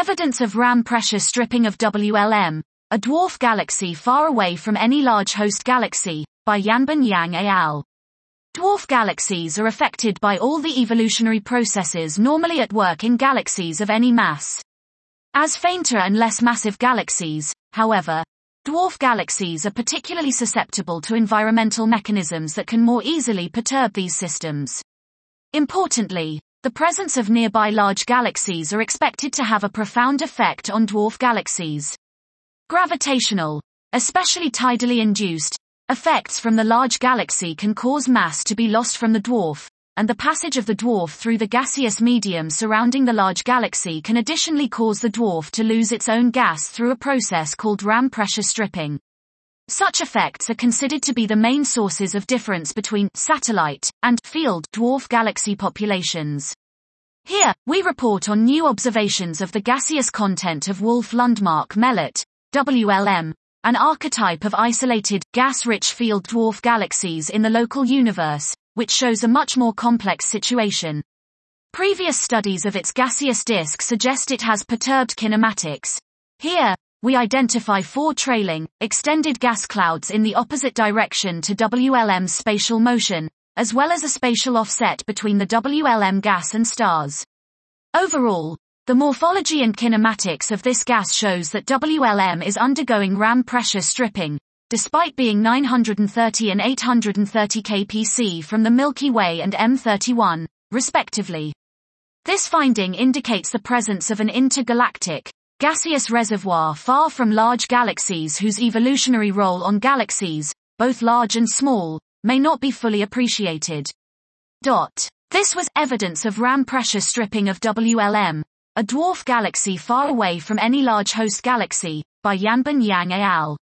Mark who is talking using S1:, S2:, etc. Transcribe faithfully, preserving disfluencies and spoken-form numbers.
S1: Evidence of Ram pressure stripping of W L M, a dwarf galaxy far away from any large host galaxy, by Yanban Yang et al. Dwarf galaxies are affected by all the evolutionary processes normally at work in galaxies of any mass. As fainter and less massive galaxies, however, dwarf galaxies are particularly susceptible to environmental mechanisms that can more easily perturb these systems. Importantly, the presence of nearby large galaxies are expected to have a profound effect on dwarf galaxies. Gravitational, especially tidally induced, effects from the large galaxy can cause mass to be lost from the dwarf, and the passage of the dwarf through the gaseous medium surrounding the large galaxy can additionally cause the dwarf to lose its own gas through a process called Ram pressure stripping. Such effects are considered to be the main sources of difference between satellite and field dwarf galaxy populations. Here, we report on new observations of the gaseous content of Wolf-Lundmark Melet, W L M, an archetype of isolated, gas-rich field dwarf galaxies in the local universe, which shows a much more complex situation. Previous studies of its gaseous disk suggest it has perturbed kinematics. Here, we identify four trailing, extended gas clouds in the opposite direction to W L M's spatial motion, as well as a spatial offset between the W L M gas and stars. Overall, the morphology and kinematics of this gas shows that W L M is undergoing Ram pressure stripping, despite being nine hundred thirty and eight hundred thirty kilometers per second from the Milky Way and M thirty-one, respectively. This finding indicates the presence of an intergalactic, gaseous reservoir far from large galaxies whose evolutionary role on galaxies, both large and small, may not be fully appreciated. Dot. This was evidence of Ram pressure stripping of W L M, a dwarf galaxy far away from any large host galaxy, by Yanban Yang et al.